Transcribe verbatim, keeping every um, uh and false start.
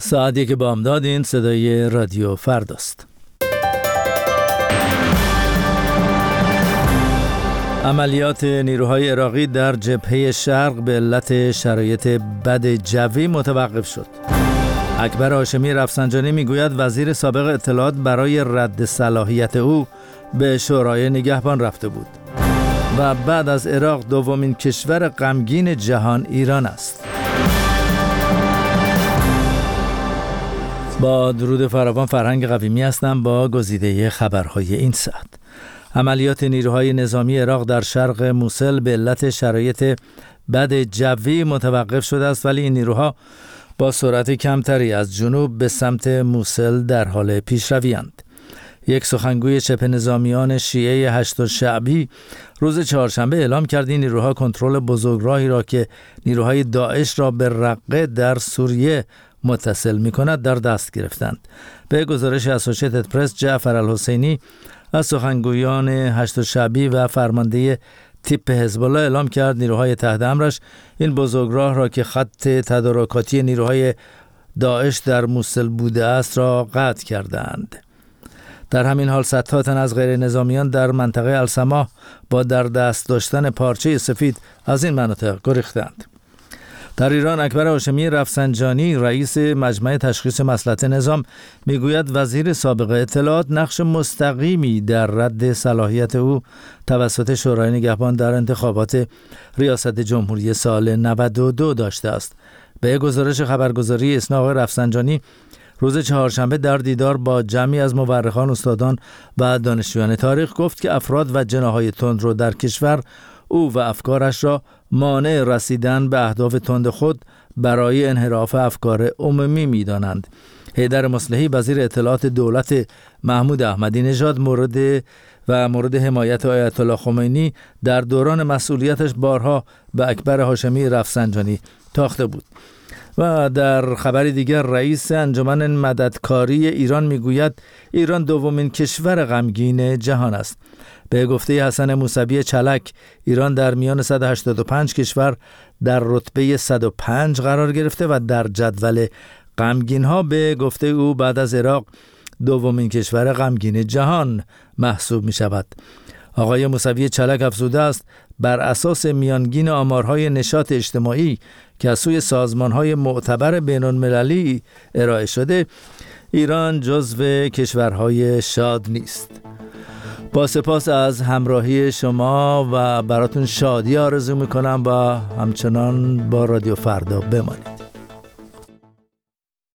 ساعت یک بامداد. این صدای رادیو فرداست. عملیات نیروهای عراقی در جبهه شرق به علت شرایط بد جوی متوقف شد. اکبر هاشمی رفسنجانی میگوید وزیر سابق اطلاعات برای رد صلاحیت او به شورای نگهبان رفته بود. و بعد از عراق دومین کشور غمگین جهان ایران است. با درود فراوان، فرهنگ قویمی هستم با گزیده خبرهای این ساعت. عملیات نیروهای نظامی عراق در شرق موصل به علت شرایط بد جوی متوقف شده است، ولی این نیروها با سرعت کمتری از جنوب به سمت موصل در حال پیشروی‌اند. یک سخنگوی چپ نظامیان شیعه هشت‌الشعبی روز چهارشنبه اعلام کرد این نیروها کنترل بزرگراهی را که نیروهای داعش را به رقه در سوریه متصل می‌کند در دست گرفتند. به گزارش اسوشیتد پرس، جعفر الحسینی از سخنگویان هشت‌الشعبی و فرمانده تیپ حزب الله اعلام کرد نیروهای تحت امرش این بزرگراه را که خط تدارکاتی نیروهای داعش در موصل بوده است را قطع کردند. در همین حال صدها تن از غیر نظامیان در منطقه السماح با در دست داشتن پارچه سفید از این مناطق گریختند. در ایران اکبر هاشمی رفسنجانی رئیس مجمع تشخیص مصلحت نظام میگوید وزیر سابق اطلاعات نقش مستقیمی در رد صلاحیت او توسط شورای نگهبان در انتخابات ریاست جمهوری سال نود و دو داشته است. به گزارش خبرگزاری اسنا، آقای رفسنجانی روز چهارشنبه در دیدار با جمعی از مورخان، استادان و دانشجویان تاریخ گفت که افراد و جناح‌های تندرو در کشور او و افکارش را مانع رسیدن به اهداف تند خود برای انحراف افکار عمومی می‌دانند. حیدر مصلحی وزیر اطلاعات دولت محمود احمدی نژاد مورد و مورد حمایت آیت الله خمینی در دوران مسئولیتش بارها به اکبر هاشمی رفسنجانی تاخته بود. و در خبری دیگر رئیس انجمن مددکاری ایران میگوید ایران دومین کشور غمگین جهان است. به گفته حسن موسوی چلک، ایران در میان صد و هشتاد و پنج کشور در رتبه صد و پنج قرار گرفته و در جدول غمگین ها به گفته او بعد از عراق دومین کشور غمگین جهان محسوب می شود. آقای موسوی چلک افزوده است بر اساس میانگین آمارهای نشاط اجتماعی که از سوی سازمانهای معتبر بین‌المللی ارائه شده، ایران جزو کشورهای شاد نیست. با سپاس از همراهی شما و براتون شادی آرزو میکنم و همچنان با رادیو فردا بمانید.